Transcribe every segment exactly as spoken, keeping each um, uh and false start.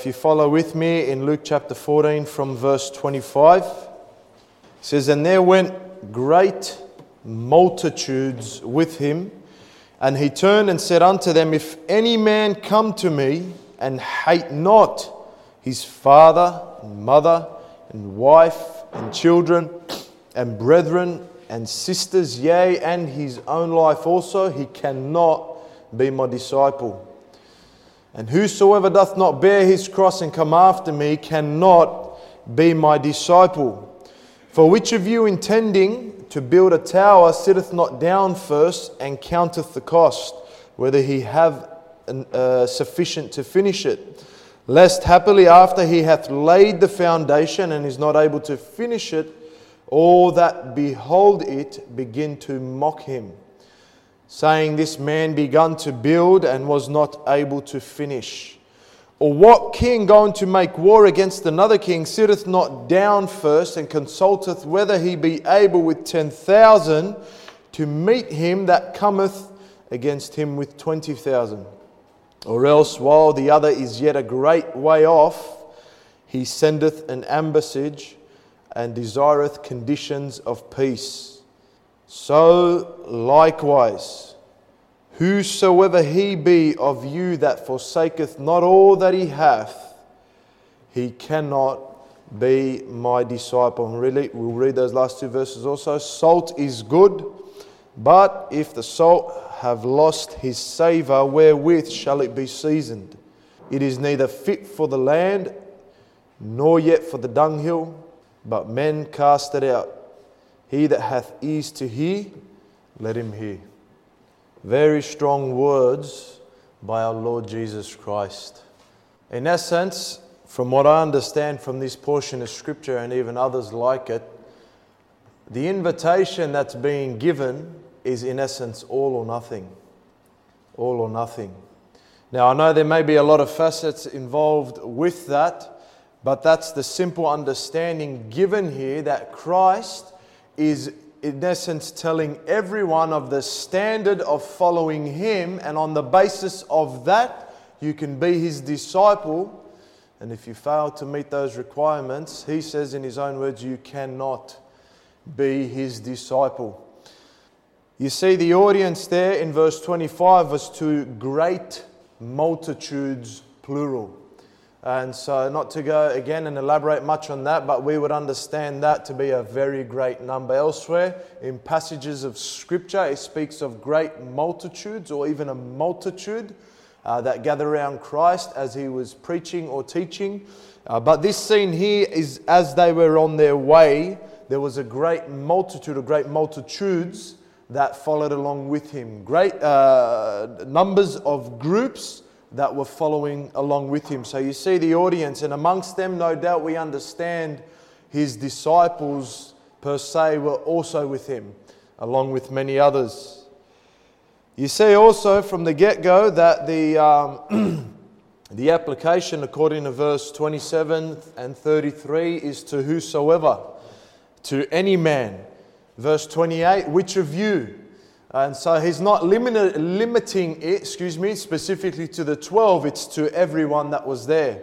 if you follow with me in Luke chapter fourteen from verse twenty-five, it says, "And there went great multitudes with him, and he turned and said unto them, If any man come to me and hate not his father and mother and wife and children and brethren and sisters, yea, and his own life also, he cannot be my disciple. And whosoever doth not bear his cross and come after me cannot be my disciple. For which of you intending to build a tower sitteth not down first and counteth the cost, whether he have uh, sufficient to finish it? Lest happily after he hath laid the foundation and is not able to finish it, all that behold it begin to mock him, saying, This man begun to build and was not able to finish. Or what king going to make war against another king sitteth not down first and consulteth whether he be able with ten thousand to meet him that cometh against him with twenty thousand? Or else, while the other is yet a great way off, he sendeth an ambassage and desireth conditions of peace. So likewise, whosoever he be of you that forsaketh not all that he hath, he cannot be my disciple." And really, we'll read those last two verses also. "Salt is good, but if the salt have lost his savour, wherewith shall it be seasoned? It is neither fit for the land, nor yet for the dunghill, but men cast it out. He that hath ears to hear, let him hear." Very strong words by our Lord Jesus Christ. In essence, from what I understand from this portion of Scripture and even others like it, the invitation that's being given is in essence all or nothing. All or nothing. Now I know there may be a lot of facets involved with that, but that's the simple understanding given here, that Christ is in essence telling everyone of the standard of following Him, and on the basis of that you can be His disciple. And if you fail to meet those requirements, He says in His own words, you cannot be His disciple. You see, the audience there in verse twenty-five was to great multitudes, plural. And so not to go again and elaborate much on that, but we would understand that to be a very great number. Elsewhere in passages of Scripture, it speaks of great multitudes or even a multitude uh, that gather around Christ as He was preaching or teaching. Uh, but this scene here is as they were on their way, there was a great multitude or great multitudes that followed along with Him. Great uh, numbers of groups that were following along with Him. So you see the audience, and amongst them, no doubt we understand His disciples per se were also with Him, along with many others. You see also from the get-go that the um, the application according to verse twenty-seven and thirty-three is to whosoever, to any man. Verse twenty-eight, which of you? And so He's not limit, limiting it, excuse me, specifically to the twelve. It's to everyone that was there.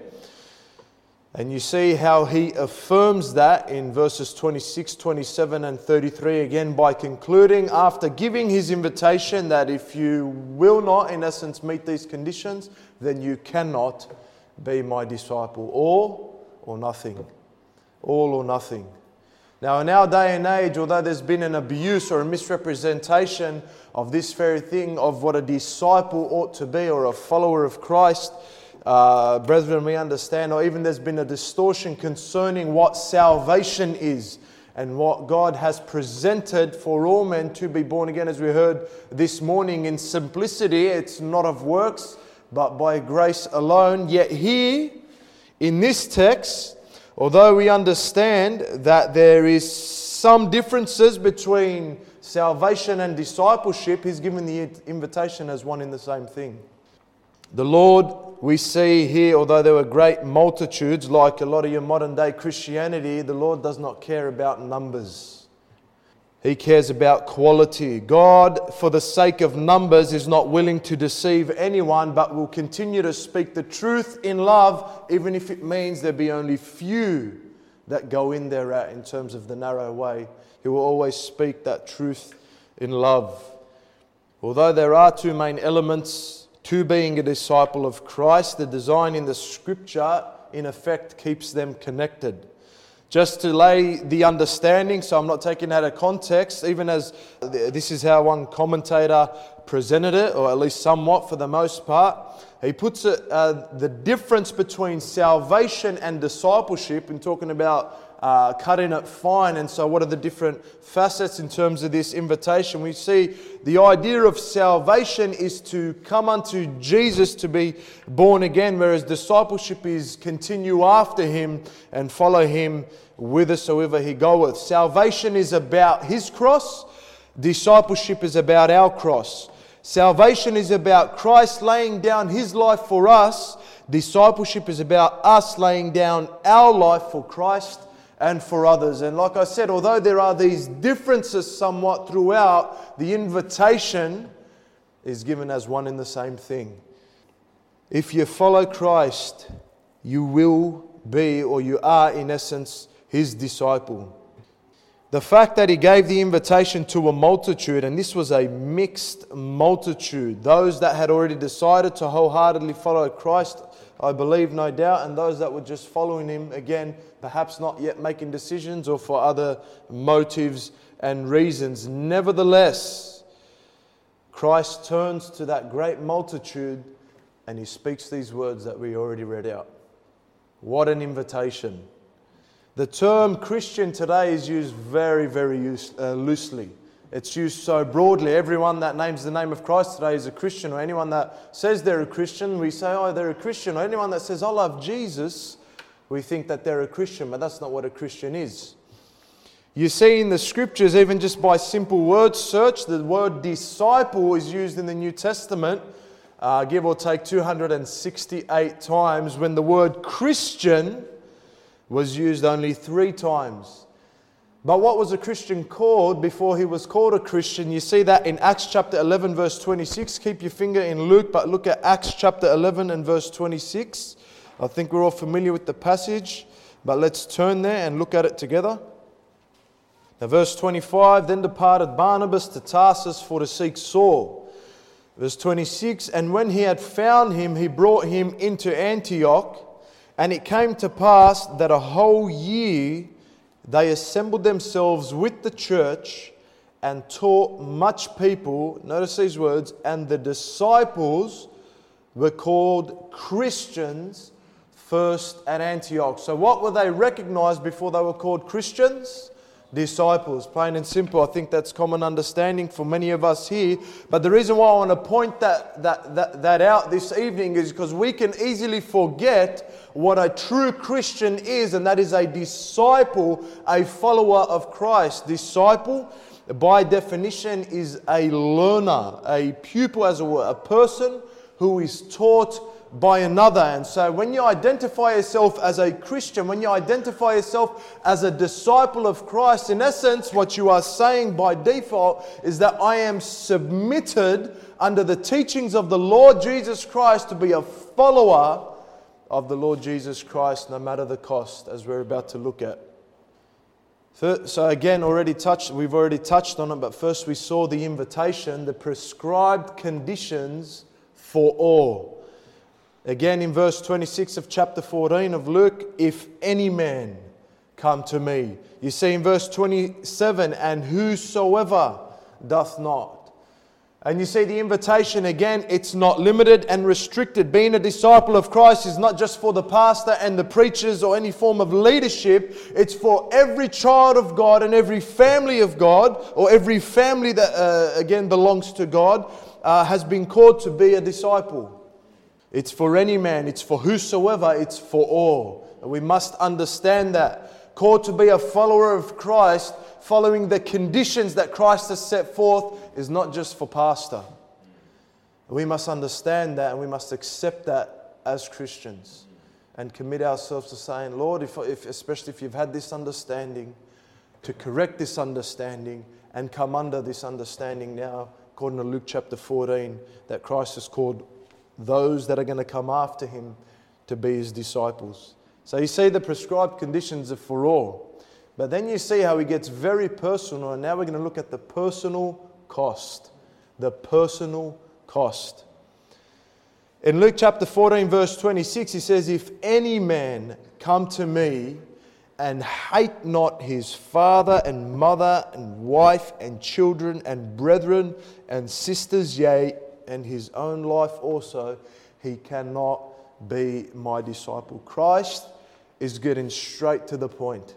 And you see how He affirms that in verses twenty-six, twenty-seven and thirty-three again by concluding after giving His invitation that if you will not in essence meet these conditions, then you cannot be my disciple. All or nothing. All or nothing. Now in our day and age, although there's been an abuse or a misrepresentation of this very thing, of what a disciple ought to be or a follower of Christ, uh, brethren, we understand, or even there's been a distortion concerning what salvation is and what God has presented for all men to be born again. As we heard this morning, in simplicity, it's not of works, but by grace alone. Yet here, in this text, although we understand that there is some differences between salvation and discipleship, He's given the invitation as one in the same thing. The Lord, we see here, although there were great multitudes, like a lot of your modern day Christianity, the Lord does not care about numbers. He cares about quality. God, for the sake of numbers, is not willing to deceive anyone, but will continue to speak the truth in love, even if it means there be only few that go in there at, in terms of the narrow way. He will always speak that truth in love. Although there are two main elements to being a disciple of Christ, the design in the Scripture, in effect, keeps them connected. Just to lay the understanding, so I'm not taking that out of context, even as this is how one commentator presented it, or at least somewhat for the most part. He puts it, uh, the difference between salvation and discipleship, in talking about uh, cutting it fine. And so what are the different facets in terms of this invitation? We see the idea of salvation is to come unto Jesus, to be born again, whereas discipleship is continue after Him and follow Him whithersoever He goeth. Salvation is about His cross. Discipleship is about our cross. Salvation is about Christ laying down His life for us. Discipleship is about us laying down our life for Christ and for others. And like I said, although there are these differences somewhat throughout, the invitation is given as one and the same thing. If you follow Christ, you will be, or you are in essence, His disciple. The fact that He gave the invitation to a multitude, and this was a mixed multitude, those that had already decided to wholeheartedly follow Christ, I believe, no doubt, and those that were just following Him, again, perhaps not yet making decisions or for other motives and reasons. Nevertheless, Christ turns to that great multitude and He speaks these words that we already read out. What an invitation. The term Christian today is used very, very use, uh, loosely. It's used so broadly. Everyone that names the name of Christ today is a Christian, or anyone that says they're a Christian, we say, oh, they're a Christian. Or anyone that says, I love Jesus, we think that they're a Christian, but that's not what a Christian is. You see in the Scriptures, even just by simple word search, the word disciple is used in the New Testament, uh, give or take two hundred sixty-eight times, when the word Christian was used only three times. But what was a Christian called before he was called a Christian? You see that in Acts chapter eleven verse twenty-six. Keep your finger in Luke, but look at Acts chapter eleven and verse twenty-six. I think we're all familiar with the passage, but let's turn there and look at it together. Now verse twenty-five, then departed Barnabas to Tarsus for to seek Saul. Verse twenty-six, and when he had found him, he brought him into Antioch. And it came to pass that a whole year they assembled themselves with the church and taught much people. Notice these words, and the disciples were called Christians first at Antioch. So what were they recognized before they were called Christians? Disciples, plain and simple. I think that's common understanding for many of us here. But the reason why I want to point that, that, that, that out this evening is because we can easily forget what a true Christian is, and that is a disciple, a follower of Christ. Disciple, by definition, is a learner, a pupil, as it were, a person who is taught by another. And so when you identify yourself as a Christian, when you identify yourself as a disciple of Christ, in essence, what you are saying by default is that I am submitted under the teachings of the Lord Jesus Christ to be a follower of the Lord Jesus Christ, no matter the cost, as we're about to look at. So again, already touched, we've already touched on it, but first we saw the invitation, the prescribed conditions for all. Again, in verse twenty-six of chapter fourteen of Luke, if any man come to me. You see in verse twenty-seven, and whosoever doth not. And you see the invitation again, it's not limited and restricted. Being a disciple of Christ is not just for the pastor and the preachers or any form of leadership. It's for every child of God and every family of God, or every family that uh, again belongs to God, uh, has been called to be a disciple. It's for any man, it's for whosoever, it's for all. And we must understand that. Called to be a follower of Christ, following the conditions that Christ has set forth, is not just for pastor. We must understand that, and we must accept that as Christians and commit ourselves to saying, Lord, if, if, especially if you've had this understanding, to correct this understanding and come under this understanding now, according to Luke chapter fourteen, that Christ has called those that are going to come after him to be his disciples. So you see the prescribed conditions are for all. But then you see how he gets very personal, and now we're going to look at the personal cost. The personal cost. In Luke chapter fourteen, verse twenty-six, he says, "If any man come to me and hate not his father and mother and wife and children and brethren and sisters, yea, and his own life also, he cannot be my disciple." Christ is getting straight to the point.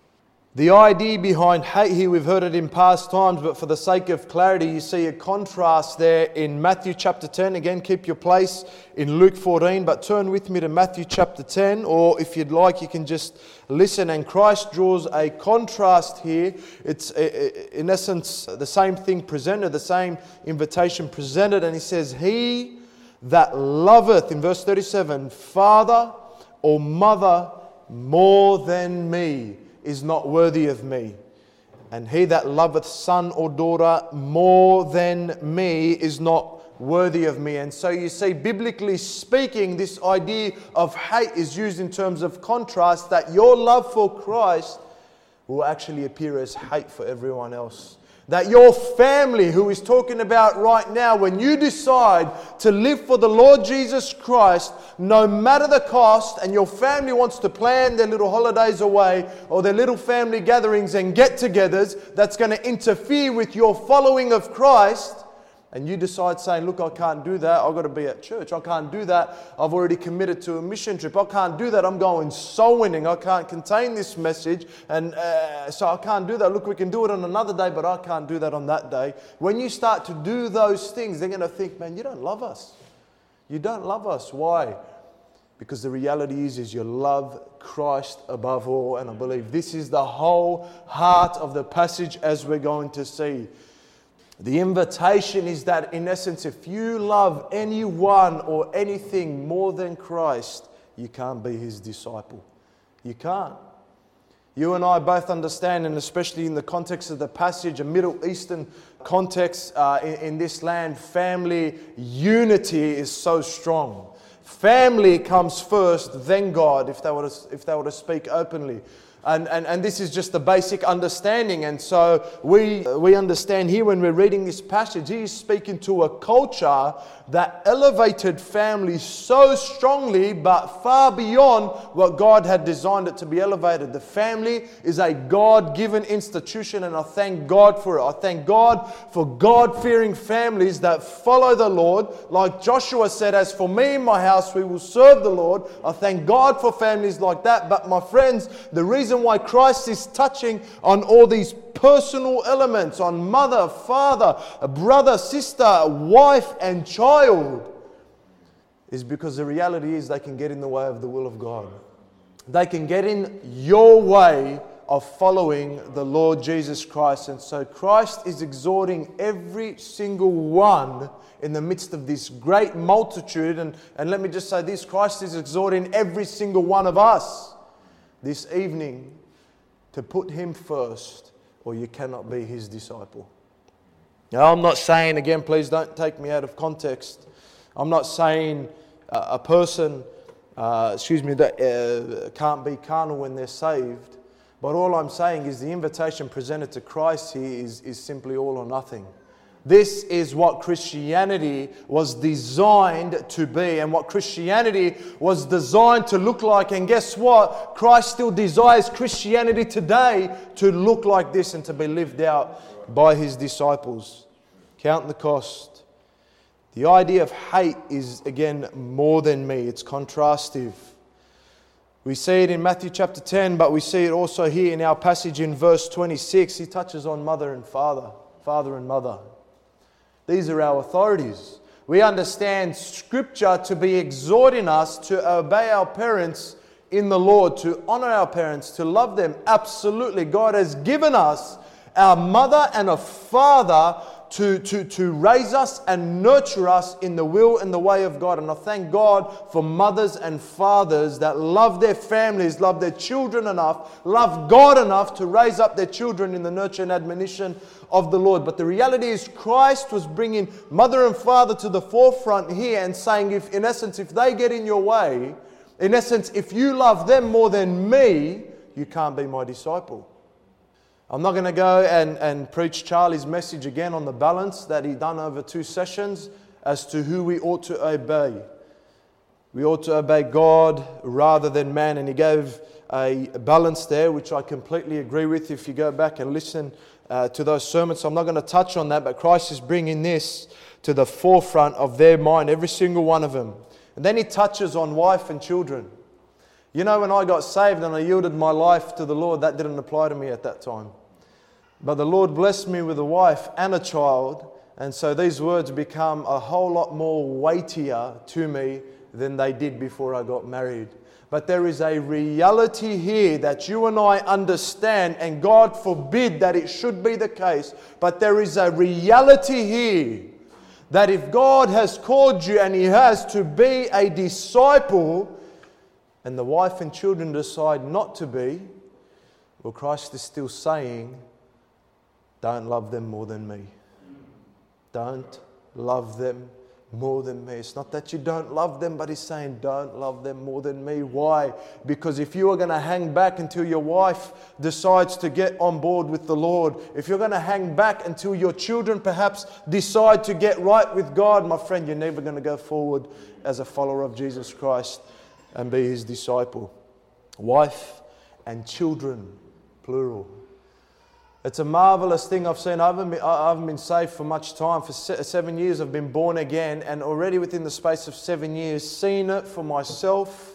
The idea behind hate here, we've heard it in past times, but for the sake of clarity, you see a contrast there in Matthew chapter ten. Again, keep your place in Luke fourteen, but turn with me to Matthew chapter ten, or if you'd like, you can just listen. And Christ draws a contrast here. It's in essence the same thing presented, the same invitation presented, and he says, "He that loveth," in verse thirty-seven, "father or mother more than me is not worthy of me. And he that loveth son or daughter more than me is not worthy of me." And so you see, biblically speaking, this idea of hate is used in terms of contrast, that your love for Christ will actually appear as hate for everyone else. That your family, who is talking about right now, when you decide to live for the Lord Jesus Christ, no matter the cost, and your family wants to plan their little holidays away or their little family gatherings and get-togethers, that's going to interfere with your following of Christ, and you decide saying, "Look, I can't do that. I've got to be at church. I can't do that. I've already committed to a mission trip. I can't do that. I'm going soul winning. I can't contain this message. And uh, so I can't do that. Look, we can do it on another day, but I can't do that on that day." When you start to do those things, they're going to think, "Man, you don't love us. You don't love us." Why? Because the reality is, is you love Christ above all. And I believe this is the whole heart of the passage, as we're going to see. The invitation is that, in essence, if you love anyone or anything more than Christ, you can't be his disciple. You can't. You and I both understand, and especially in the context of the passage, a Middle Eastern context uh, in, in this land, family unity is so strong. Family comes first, then God, if they were to, if they were to speak openly. And, and, and this is just the basic understanding. And so we, we understand here when we're reading this passage, he is speaking to a culture that elevated family so strongly, but far beyond what God had designed it to be elevated. The family is a God-given institution, and I thank God for it. I thank God for God-fearing families that follow the Lord. Like Joshua said, "As for me and my house, we will serve the Lord." I thank God for families like that. But my friends, the reason why Christ is touching on all these personal elements, on mother, father, brother, sister, wife, and child, is because the reality is they can get in the way of the will of God. They can get in your way of following the Lord Jesus Christ. And so Christ is exhorting every single one in the midst of this great multitude. And, and let me just say this, Christ is exhorting every single one of us this evening to put him first, or you cannot be his disciple. Now, I'm not saying, again, please don't take me out of context. I'm not saying uh, a person, uh, excuse me, that uh, can't be carnal when they're saved. But all I'm saying is the invitation presented to Christ here is, is simply all or nothing. This is what Christianity was designed to be, and what Christianity was designed to look like. And guess what? Christ still desires Christianity today to look like this and to be lived out by his disciples. Count the cost. The idea of hate is, again, more than me. It's contrastive. We see it in Matthew chapter ten, but we see it also here in our passage in verse twenty-six. He touches on mother and father, father and mother. These are our authorities. We understand Scripture to be exhorting us to obey our parents in the Lord, to honor our parents, to love them. Absolutely. God has given us our mother and a father to, to, to raise us and nurture us in the will and the way of God. And I thank God for mothers and fathers that love their families, love their children enough, love God enough to raise up their children in the nurture and admonition of the Lord. But the reality is Christ was bringing mother and father to the forefront here and saying, if in essence, if they get in your way, in essence, if you love them more than me, you can't be my disciple. I'm not going to go and, and preach Charlie's message again on the balance that he done over two sessions as to who we ought to obey. We ought to obey God rather than man. And he gave a balance there, which I completely agree with if you go back and listen uh, to those sermons. So I'm not going to touch on that, but Christ is bringing this to the forefront of their mind, every single one of them. And then he touches on wife and children. You know, when I got saved and I yielded my life to the Lord, that didn't apply to me at that time. But the Lord blessed me with a wife and a child, and so these words become a whole lot more weightier to me than they did before I got married. But there is a reality here that you and I understand, and God forbid that it should be the case, but there is a reality here that if God has called you and He has to be a disciple, and the wife and children decide not to be, well, Christ is still saying, don't love them more than me. Don't love them more than me. It's not that you don't love them, but He's saying, don't love them more than me. Why? Because if you are going to hang back until your wife decides to get on board with the Lord, if you're going to hang back until your children perhaps decide to get right with God, my friend, you're never going to go forward as a follower of Jesus Christ and be His disciple. Wife and children, plural. It's a marvelous thing I've seen. I haven't been, I haven't been saved for much time. For seven years I've been born again, and already within the space of seven years seen it for myself,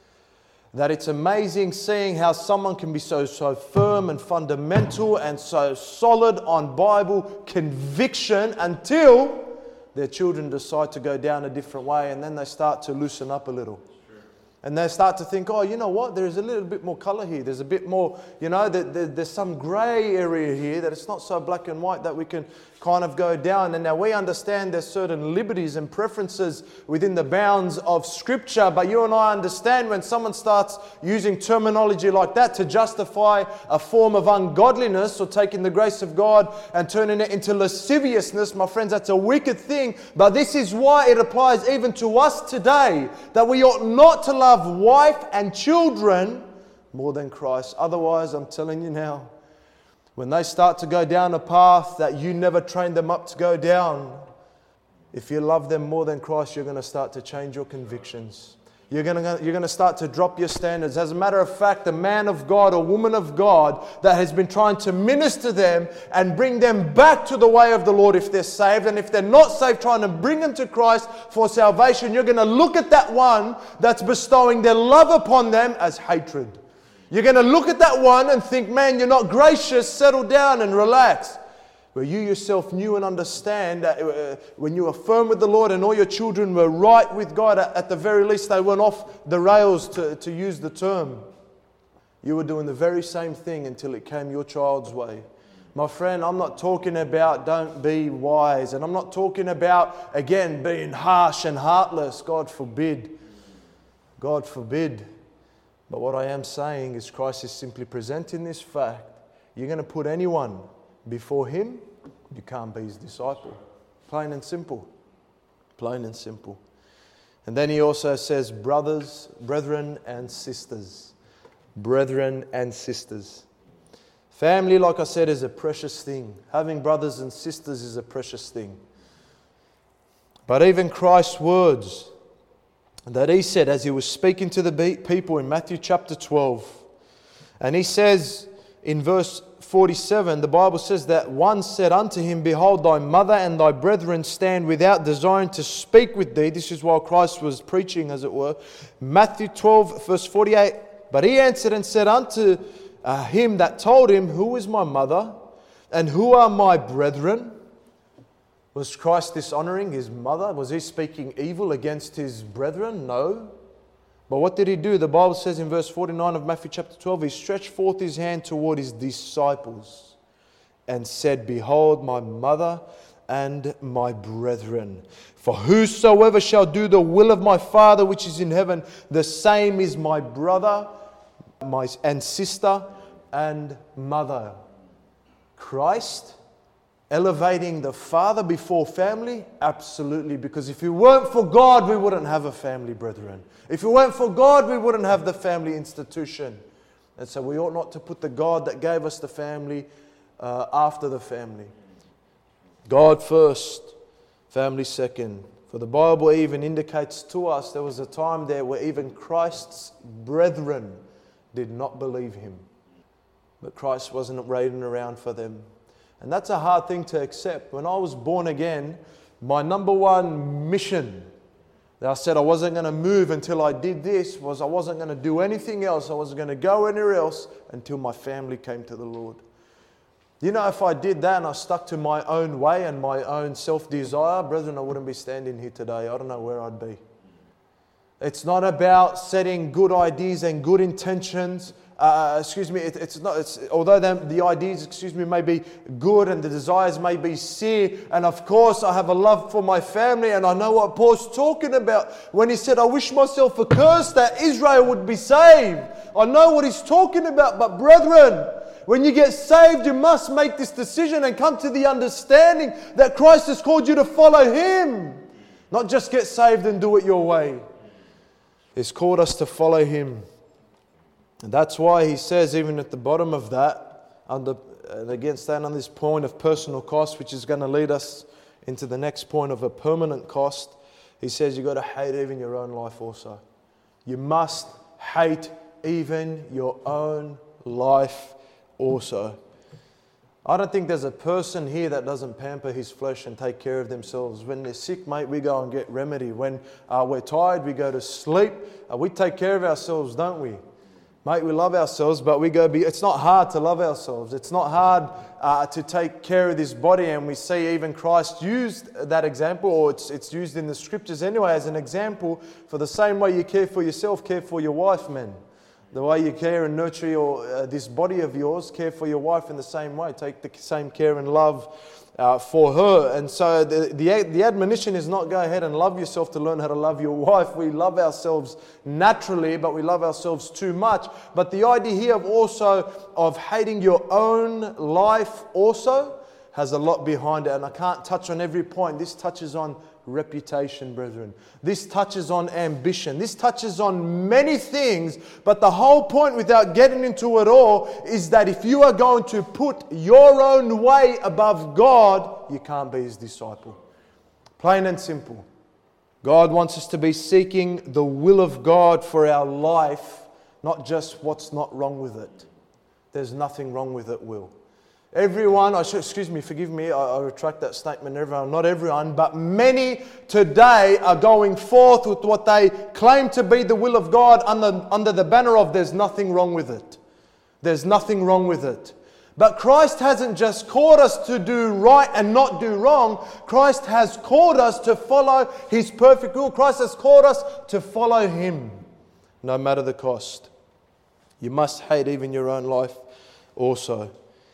that it's amazing seeing how someone can be so, so firm and fundamental and so solid on Bible conviction until their children decide to go down a different way, and then they start to loosen up a little. And they start to think, oh, you know what, there's a little bit more colour here. There's a bit more, you know, there, there, there's some grey area here that it's not so black and white that we can kind of go down. And now we understand there's certain liberties and preferences within the bounds of Scripture. But you and I understand when someone starts using terminology like that to justify a form of ungodliness or taking the grace of God and turning it into lasciviousness, my friends, that's a wicked thing. But this is why it applies even to us today, that we ought not to love wife and children more than Christ. Otherwise, I'm telling you now, when they start to go down a path that you never trained them up to go down, if you love them more than Christ, you're going to start to change your convictions. You're going to, you're going to start to drop your standards. As a matter of fact, the man of God or woman of God that has been trying to minister them and bring them back to the way of the Lord if they're saved, and if they're not saved, trying to bring them to Christ for salvation, you're going to look at that one that's bestowing their love upon them as hatred. You're going to look at that one and think, man, you're not gracious, settle down and relax. Where you yourself knew and understand that uh, when you were firm with the Lord and all your children were right with God, at, at the very least they weren't off the rails, to, to use the term. You were doing the very same thing until it came your child's way. My friend, I'm not talking about don't be wise, and I'm not talking about, again, being harsh and heartless. God forbid. God forbid. But what I am saying is Christ is simply presenting this fact. You're going to put anyone before Him, you can't be His disciple. Plain and simple. Plain and simple. And then He also says, brothers, brethren and sisters. Brethren and sisters. Family, like I said, is a precious thing. Having brothers and sisters is a precious thing. But even Christ's words that He said as He was speaking to the people in Matthew chapter twelve, and He says in verse forty-seven, the Bible says that one said unto Him, behold, thy mother and thy brethren stand without, desiring to speak with thee. This is while Christ was preaching, as it were. Matthew twelve, verse forty-eight. But He answered and said unto uh, him that told Him, who is my mother and who are my brethren? Was Christ dishonoring His mother? Was He speaking evil against His brethren? No. But what did He do? The Bible says in verse forty-nine of Matthew chapter twelve, He stretched forth His hand toward His disciples and said, behold, my mother and my brethren. For whosoever shall do the will of my Father which is in heaven, the same is my brother, my and sister, and mother. Christ elevating the Father before family? Absolutely. Because if it weren't for God, we wouldn't have a family, brethren. If it weren't for God, we wouldn't have the family institution. And so we ought not to put the God that gave us the family uh, after the family. God first, family second. For the Bible even indicates to us there was a time there where even Christ's brethren did not believe Him. But Christ wasn't waiting around for them. And that's a hard thing to accept. When I was born again, my number one mission that I said I wasn't going to move until I did this was I wasn't going to do anything else. I wasn't going to go anywhere else until my family came to the Lord. You know, if I did that and I stuck to my own way and my own self-desire, brethren, I wouldn't be standing here today. I don't know where I'd be. It's not about setting good ideas and good intentions. Uh, excuse me, it, it's not. It's, although them, the ideas, excuse me, may be good and the desires may be sincere, and of course I have a love for my family, and I know what Paul's talking about when he said, "I wish myself a curse that Israel would be saved." I know what he's talking about, but brethren, when you get saved, you must make this decision and come to the understanding that Christ has called you to follow Him, not just get saved and do it your way. He's called us to follow Him. And that's why he says, even at the bottom of that, under, and again, stand on this point of personal cost, which is going to lead us into the next point of a permanent cost. He says you've got to hate even your own life also. You must hate even your own life also. I don't think there's a person here that doesn't pamper his flesh and take care of themselves. When they're sick, mate, we go and get remedy. When uh, we're tired, we go to sleep. Uh, we take care of ourselves, don't we? Mate, we love ourselves, but we go. Be, it's not hard to love ourselves. It's not hard uh, to take care of this body, and we see even Christ used that example, or it's it's used in the scriptures anyway as an example for the same way you care for yourself, care for your wife, men. The way you care and nurture your uh, this body of yours, care for your wife in the same way. Take the same care and love Uh, for her. And so the, the the admonition is not go ahead and love yourself to learn how to love your wife. We love ourselves naturally, but we love ourselves too much. But the idea here of also of hating your own life also has a lot behind it. And I can't touch on every point. This touches on reputation, brethren. This touches on ambition. This touches on many things. But the whole point, without getting into it all, is that if you are going to put your own way above God, you can't be His disciple. Plain and simple. God wants us to be seeking the will of God for our life, not just what's not wrong with it. There's nothing wrong with it, Will. Everyone, I should, excuse me, forgive me, I, I retract that statement, everyone, not everyone, but many today are going forth with what they claim to be the will of God under, under the banner of there's nothing wrong with it. There's nothing wrong with it. But Christ hasn't just called us to do right and not do wrong. Christ has called us to follow His perfect will. Christ has called us to follow Him, no matter the cost. You must hate even your own life also.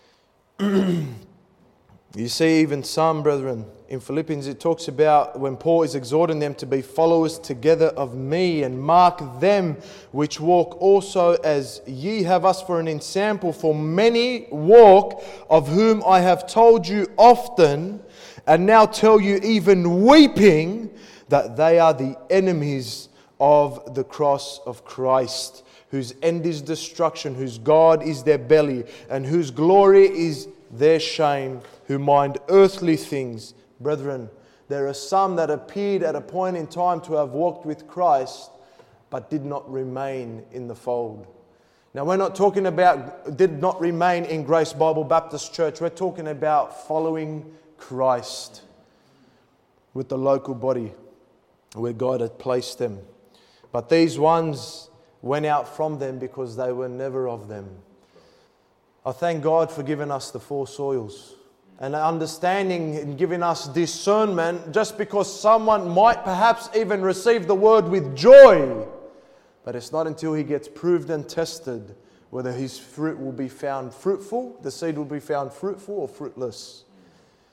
You see, even some, brethren, in Philippians it talks about when Paul is exhorting them to be followers together of me, and mark them which walk also as ye have us for an ensample. For many walk, of whom I have told you often, and now tell you even weeping, that they are the enemies of the cross of Christ, whose end is destruction, whose God is their belly, and whose glory is their shame, who mind earthly things. Brethren, there are some that appeared at a point in time to have walked with Christ, but did not remain in the fold. Now, we're not talking about did not remain in Grace Bible Baptist Church. We're talking about following Christ with the local body where God had placed them. But these ones went out from them because they were never of them. I thank God for giving us the four soils and understanding and giving us discernment, just because someone might perhaps even receive the word with joy, but it's not until he gets proved and tested whether his fruit will be found fruitful, the seed will be found fruitful or fruitless.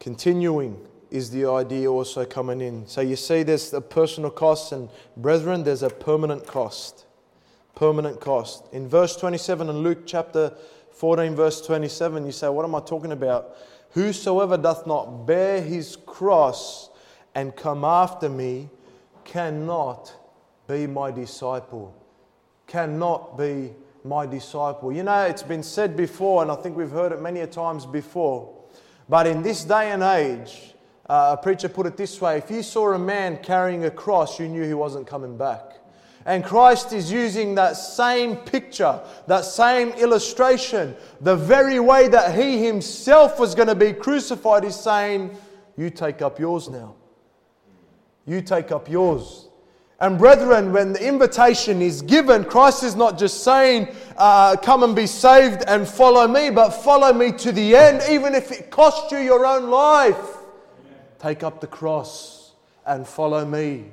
Continuing is the idea also coming in. So you see there's a personal cost, and brethren, there's a permanent cost. Permanent cost. In verse twenty-seven in Luke chapter fourteen, verse twenty-seven, you say, what am I talking about? Whosoever doth not bear his cross and come after me cannot be my disciple. Cannot be my disciple. You know, it's been said before, and I think we've heard it many a times before, but in this day and age, uh, a preacher put it this way: if you saw a man carrying a cross, you knew he wasn't coming back. And Christ is using that same picture, that same illustration, the very way that He Himself was going to be crucified. He's saying, you take up yours now. You take up yours. And brethren, when the invitation is given, Christ is not just saying, uh, come and be saved and follow me, but follow me to the end, even if it costs you your own life. Amen. Take up the cross and follow me.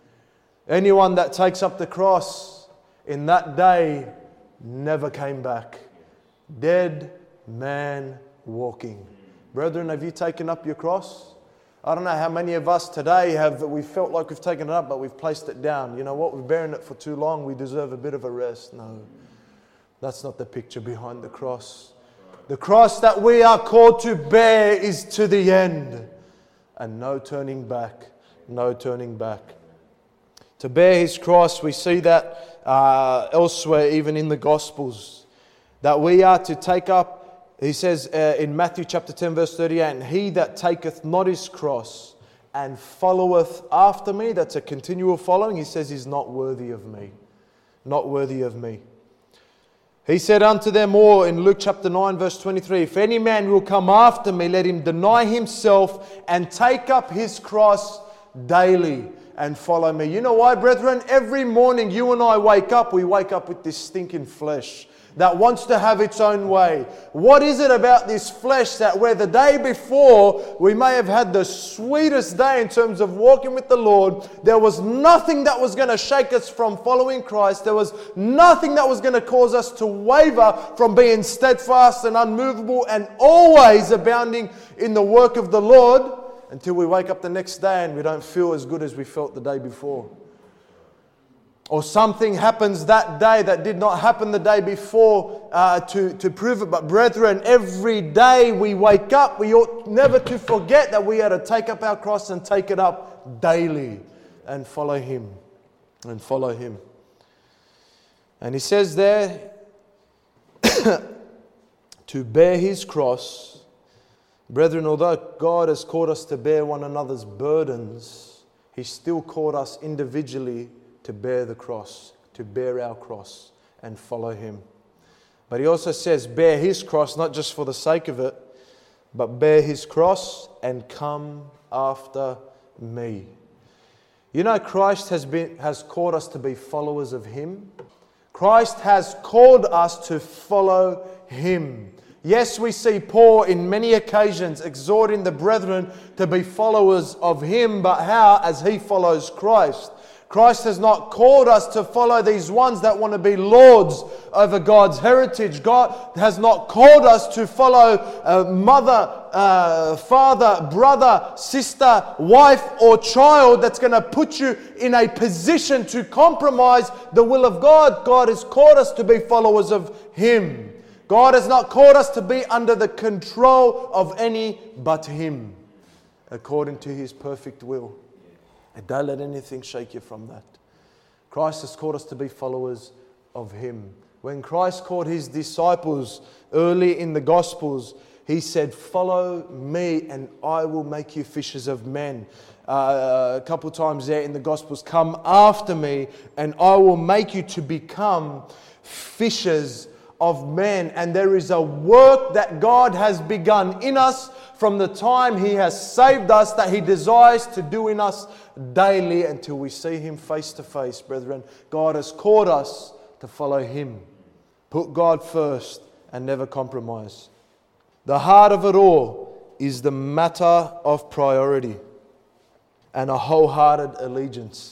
Anyone that takes up the cross in that day never came back. Dead man walking. Brethren, have you taken up your cross? I don't know how many of us today have, we felt like we've taken it up, but we've placed it down. You know what? We've bearing it for too long. We deserve a bit of a rest. No, that's not the picture behind the cross. The cross that we are called to bear is to the end. And no turning back. No turning back. To bear His cross, we see that uh, elsewhere, even in the Gospels, that we are to take up, He says uh, in Matthew chapter ten, verse thirty-eight, and he that taketh not his cross and followeth after me, that's a continual following, He says, is not worthy of me. Not worthy of me. He said unto them all in Luke chapter nine, verse twenty-three, if any man will come after me, let him deny himself and take up his cross daily and follow me. You know why, brethren? Every morning you and I wake up, we wake up with this stinking flesh that wants to have its own way. What is it about this flesh that where the day before we may have had the sweetest day in terms of walking with the Lord, there was nothing that was going to shake us from following Christ. There was nothing that was going to cause us to waver from being steadfast and unmovable and always abounding in the work of the Lord, until we wake up the next day and we don't feel as good as we felt the day before. Or something happens that day that did not happen the day before uh, to, to prove it. But brethren, every day we wake up, we ought never to forget that we are to take up our cross and take it up daily and follow Him. And follow Him. And He says there, to bear His cross. Brethren, although God has called us to bear one another's burdens, He still called us individually to bear the cross, to bear our cross and follow Him. But He also says, bear His cross, not just for the sake of it, but bear His cross and come after me. You know, Christ has been has called us to be followers of Him. Christ has called us to follow Him. Yes, we see Paul in many occasions exhorting the brethren to be followers of Him, but how? As he follows Christ. Christ has not called us to follow these ones that want to be lords over God's heritage. God has not called us to follow uh, mother, uh, father, brother, sister, wife or child that's going to put you in a position to compromise the will of God. God has called us to be followers of Him. God has not called us to be under the control of any but Him, according to His perfect will. And don't let anything shake you from that. Christ has called us to be followers of Him. When Christ called His disciples early in the Gospels, He said, follow me and I will make you fishers of men. Uh, a couple times there in the Gospels, come after me and I will make you to become fishers of men. And there is a work that God has begun in us from the time He has saved us, that He desires to do in us daily until we see Him face to face, brethren. God has called us to follow Him. Put God first and never compromise. The heart of it all is the matter of priority and a wholehearted allegiance.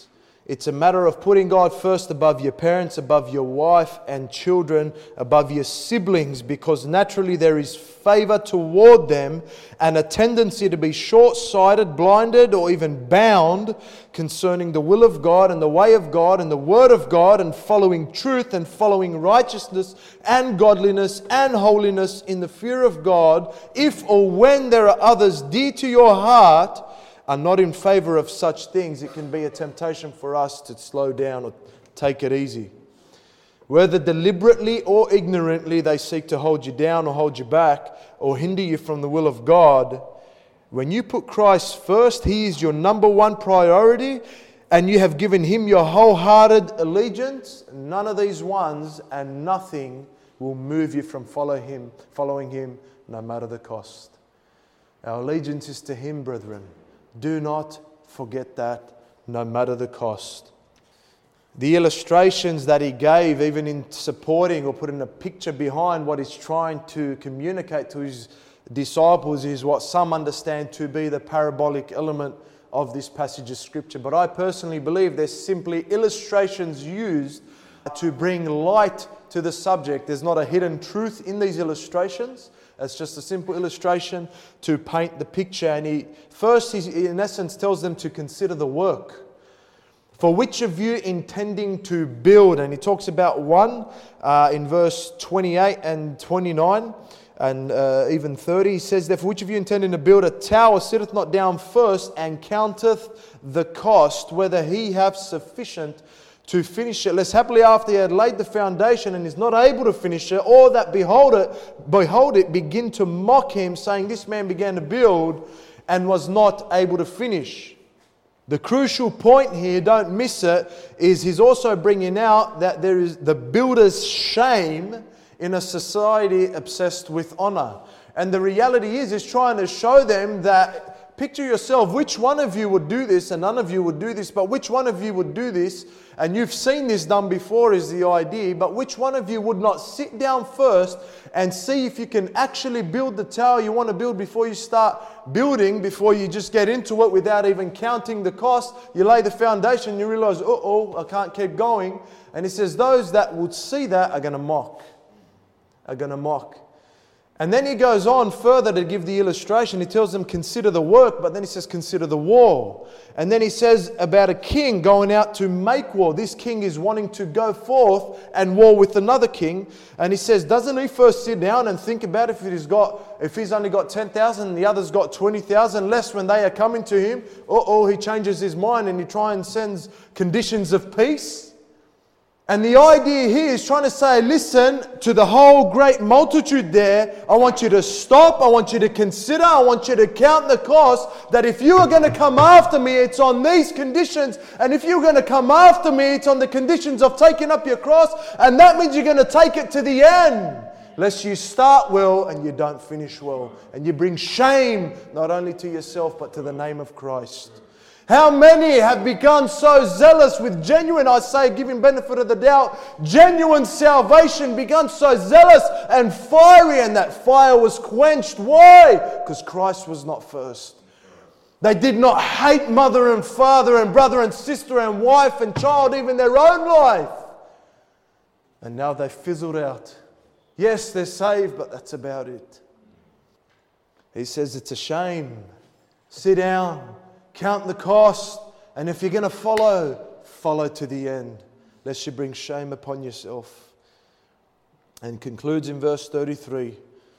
It's a matter of putting God first above your parents, above your wife and children, above your siblings, because naturally there is favor toward them and a tendency to be short-sighted, blinded, or even bound concerning the will of God and the way of God and the word of God, and following truth and following righteousness and godliness and holiness in the fear of God, if or when there are others dear to your heart are not in favor of such things. It can be a temptation for us to slow down or take it easy. Whether deliberately or ignorantly they seek to hold you down or hold you back or hinder you from the will of God, when you put Christ first, He is your number one priority, and you have given Him your wholehearted allegiance, none of these ones and nothing will move you from follow Him, following Him, no matter the cost. Our allegiance is to Him, brethren. Do not forget that, no matter the cost. The illustrations that He gave, even in supporting or putting a picture behind what He's trying to communicate to His disciples, is what some understand to be the parabolic element of this passage of Scripture. But I personally believe they're simply illustrations used to bring light to the subject. There's not a hidden truth in these illustrations. It's just a simple illustration to paint the picture. And he first, he, in essence, tells them to consider the work. For which of you intending to build? And he talks about one uh, in verse twenty-eight and twenty-nine and uh, even thirty. He says, therefore, which of you intending to build a tower sitteth not down first and counteth the cost, whether he have sufficient to finish it, lest happily after he had laid the foundation and is not able to finish it, or that behold it, behold it, begin to mock him, saying, this man began to build and was not able to finish. The crucial point here, don't miss it, is he's also bringing out that there is the builder's shame in a society obsessed with honor. And the reality is, he's trying to show them that, picture yourself, which one of you would do this, and none of you would do this, but which one of you would do this, and you've seen this done before is the idea, but which one of you would not sit down first and see if you can actually build the tower you want to build before you start building, before you just get into it without even counting the cost? You lay the foundation, you realize, uh-oh, I can't keep going. And he says those that would see that are going to mock, are going to mock. And then he goes on further to give the illustration. He tells them, consider the work, but then he says, consider the war. And then he says about a king going out to make war. This king is wanting to go forth and war with another king. And he says, doesn't he first sit down and think about if he's got, if he's only got ten thousand and the other's got twenty thousand less when they are coming to him? Uh-oh, he changes his mind and he tries and sends conditions of peace. And the idea here is trying to say, listen, to the whole great multitude there, I want you to stop, I want you to consider, I want you to count the cost, that if you are going to come after me, it's on these conditions, and if you're going to come after me, it's on the conditions of taking up your cross, and that means you're going to take it to the end. Lest you start well and you don't finish well, and you bring shame not only to yourself but to the name of Christ. How many have become so zealous with genuine, I say, giving benefit of the doubt, genuine salvation, begun so zealous and fiery, and that fire was quenched. Why? Because Christ was not first. They did not hate mother and father and brother and sister and wife and child, even their own life. And now they fizzled out. Yes, they're saved, but that's about it. He says it's a shame. Sit down. Count the cost, and if you're going to follow, follow to the end, lest you bring shame upon yourself. And concludes in verse thirty-three,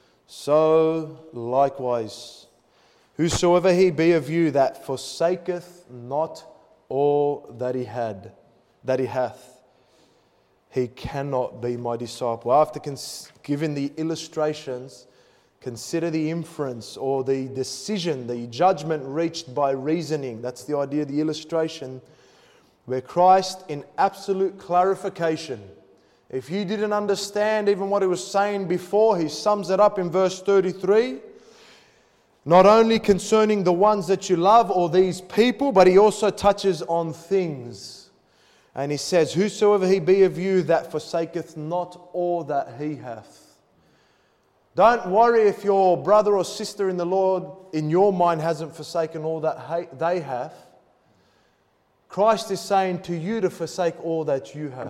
so likewise, whosoever he be of you that forsaketh not all that he had, that he hath, he cannot be my disciple. After cons- giving the illustrations, consider the inference or the decision, the judgment reached by reasoning. That's the idea of the illustration, where Christ, in absolute clarification, if you didn't understand even what he was saying before, he sums it up in verse thirty-three. Not only concerning the ones that you love or these people, but he also touches on things. And he says, whosoever he be of you that forsaketh not all that he hath. Don't worry if your brother or sister in the Lord, in your mind, hasn't forsaken all that they have. Christ is saying to you to forsake all that you have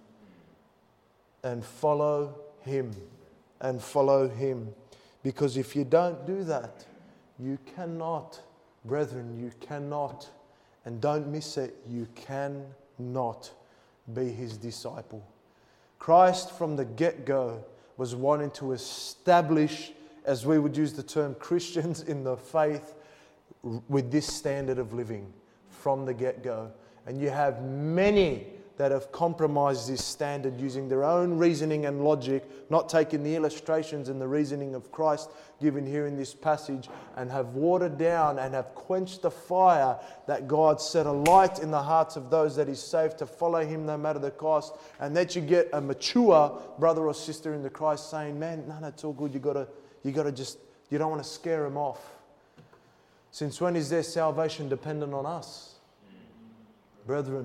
and follow Him. And follow Him. Because if you don't do that, you cannot, brethren, you cannot, and don't miss it, you cannot be His disciple. Christ from the get-go was wanting to establish, as we would use the term, Christians in the faith with this standard of living from the get-go. And you have many that have compromised this standard using their own reasoning and logic, not taking the illustrations and the reasoning of Christ given here in this passage, and have watered down and have quenched the fire that God set alight in the hearts of those that He's saved to follow Him no matter the cost. And that you get a mature brother or sister in the Christ saying, man, no, no, it's all good. You gotta, you gotta just, you don't want to scare them off. Since when is their salvation dependent on us? Brethren,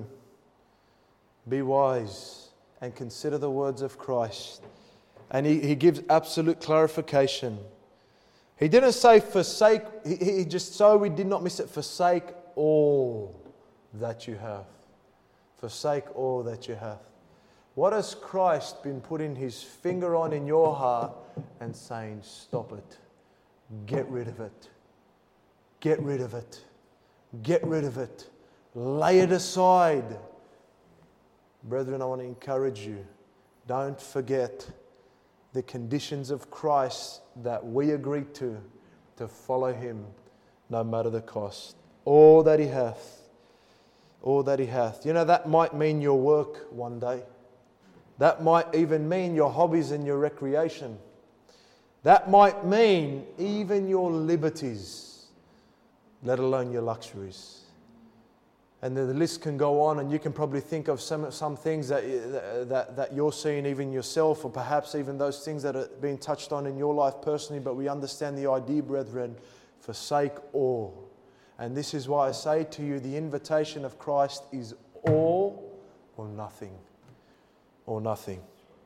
be wise and consider the words of Christ. And he, he gives absolute clarification. He didn't say forsake, he, he just so we did not miss it, forsake all that you have. Forsake all that you have. What has Christ been putting His finger on in your heart and saying, stop it, get rid of it, get rid of it, get rid of it, lay it aside. Brethren, I want to encourage you, don't forget the conditions of Christ that we agreed to, to follow Him no matter the cost. All that He hath, all that He hath. You know, that might mean your work one day. That might even mean your hobbies and your recreation. That might mean even your liberties, let alone your luxuries. And the list can go on, and you can probably think of some some things that, that, that you're seeing even yourself, or perhaps even those things that are being touched on in your life personally. But we understand the idea, brethren, forsake all. And this is why I say to you, the invitation of Christ is all or nothing. Or nothing.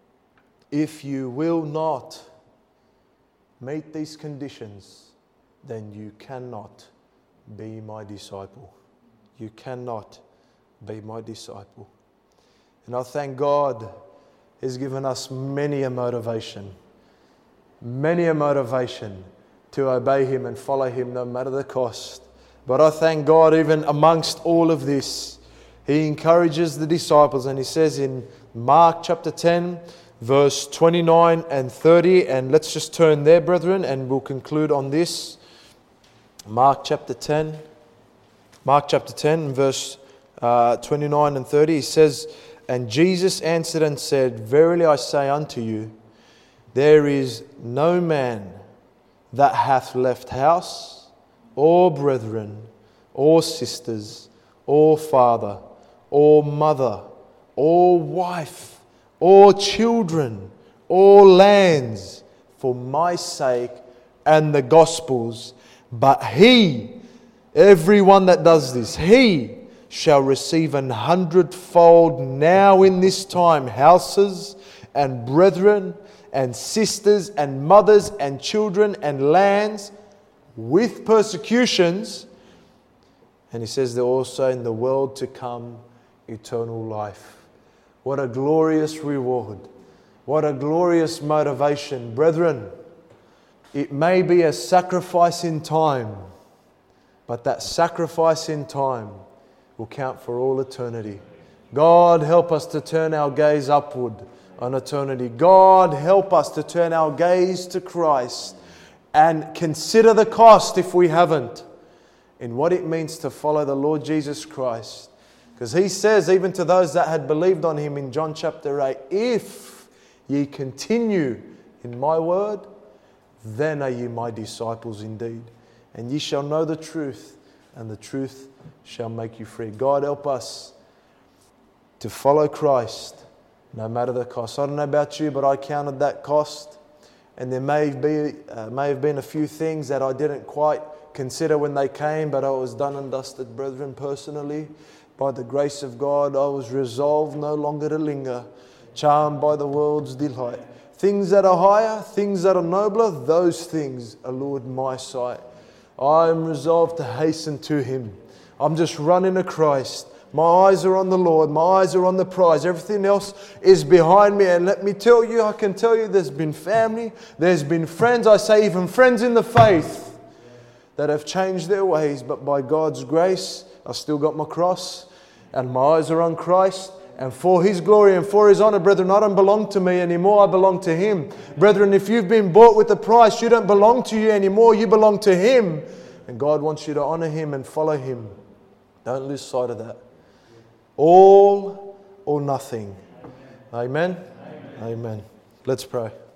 If you will not meet these conditions, then you cannot be my disciple. You cannot be my disciple. And I thank God He's given us many a motivation, many a motivation to obey Him and follow Him no matter the cost. But I thank God even amongst all of this, He encourages the disciples, and He says in Mark chapter ten, verse twenty-nine and thirty, and let's just turn there, brethren, and we'll conclude on this. Mark chapter ten. Mark chapter ten, verse uh, twenty-nine and thirty, He says, and Jesus answered and said, verily I say unto you, there is no man that hath left house, or brethren, or sisters, or father, or mother, or wife, or children, or lands, for my sake and the gospel's, but he, everyone that does this, he shall receive an hundredfold now in this time, houses and brethren and sisters and mothers and children and lands with persecutions. And He says there also in the world to come eternal life. What a glorious reward. What a glorious motivation. Brethren, it may be a sacrifice in time, but that sacrifice in time will count for all eternity. God help us to turn our gaze upward on eternity. God help us to turn our gaze to Christ and consider the cost, if we haven't, in what it means to follow the Lord Jesus Christ. Because He says, even to those that had believed on Him in John chapter eight, if ye continue in my word, then are ye my disciples indeed. And ye shall know the truth, and the truth shall make you free. God help us to follow Christ no matter the cost. I don't know about you, but I counted that cost, and there may be uh, may have been a few things that I didn't quite consider when they came, but I was done and dusted, brethren. Personally, by the grace of God, I was resolved no longer to linger, charmed by the world's delight. Things that are higher, things that are nobler, those things allured my sight. I am resolved to hasten to Him. I'm just running to Christ, My eyes are on the Lord. My eyes are on the prize. Everything else is behind me. And let me tell you, I can tell you there's been family, there's been friends, I say even friends in the faith that have changed their ways. But by God's grace, I've still got my cross and my eyes are on Christ. And for His glory and for His honor, brethren, I don't belong to me anymore. I belong to Him. Brethren, if you've been bought with a price, you don't belong to you anymore. You belong to Him. And God wants you to honor Him and follow Him. Don't lose sight of that. All or nothing. Amen? Amen. Amen. Let's pray.